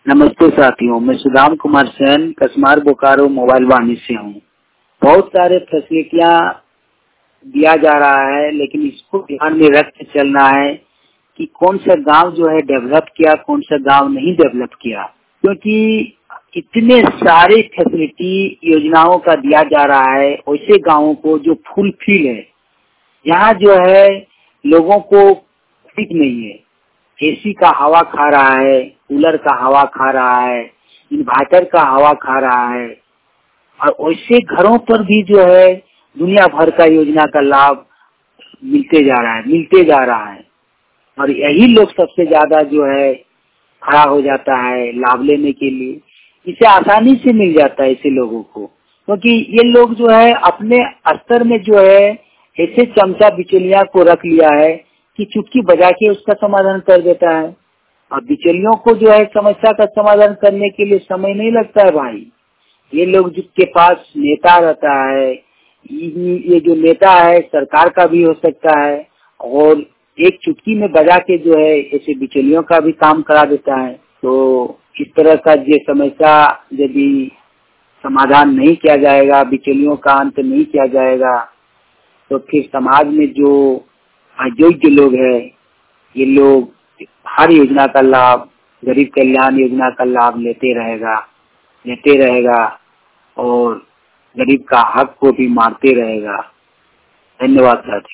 नमस्ते साथियों, मैं सुदाम कुमार सेन कसमार बोकारो मोबाइल वाणी से हूँ। बहुत सारे फैसिलिटियाँ दिया जा रहा है, लेकिन इसको ध्यान में रख के चलना है कि कौन सा गांव जो है डेवलप किया, कौन सा गांव नहीं डेवलप किया, क्योंकि इतने सारे फैसिलिटी योजनाओं का दिया जा रहा है वैसे गांवों को जो फुलफिल है, यहाँ जो है लोगों को ठीक नहीं है। एसी का हवा खा रहा है, कूलर का हवा खा रहा है, इन्वर्टर का हवा खा रहा है, और वैसे घरों पर भी जो है दुनिया भर का योजना का लाभ मिलते जा रहा है। और यही लोग सबसे ज्यादा जो है खड़ा हो जाता है लाभ लेने के लिए। इसे आसानी से मिल जाता है ऐसे लोगों को, क्योंकि ये लोग जो है अपने स्तर में जो है ऐसे चमचा बिचौलिया को रख लिया है कि चुटकी बजा के उसका समाधान कर देता है। और बिचौलियों को जो है समस्या का समाधान करने के लिए समय नहीं लगता है भाई। ये लोग जिसके पास नेता रहता है, ये जो नेता है सरकार का भी हो सकता है, और एक चुटकी में बजा के जो है ऐसे बिचौलियों का भी काम करा देता है। तो इस तरह का ये समस्या यदि समाधान नहीं किया जाएगा, बिचौलियों का अंत नहीं किया जाएगा, तो फिर समाज में जो अयोग्य लोग हैं, ये लोग हर योजना का लाभ, गरीब कल्याण योजना का लाभ लेते रहेगा और गरीब का हक को भी मारते रहेगा। धन्यवाद साथी।